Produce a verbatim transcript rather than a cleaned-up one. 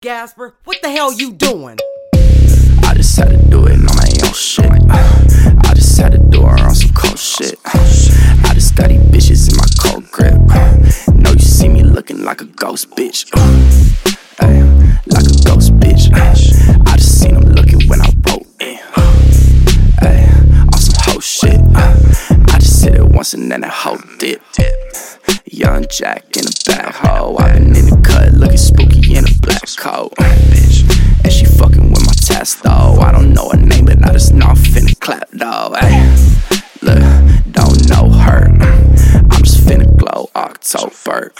Gasper, what the hell you doing? I just had to do it on my own shit. I just had to do her on some cold shit. I just got these bitches in my cold grip. Know you see me looking like a ghost bitch. Ay, like a ghost bitch. I just seen them looking when I wrote it. Ay, on some hoe shit. I just said it once and then I hoe dip. Young Jack in a back hoe. I been in the cut looking spooky in a black coat. And she fucking with my test though. I don't know her name, but I just know I'm finna clap though. Ay, look, don't know her. I'm just finna glow October.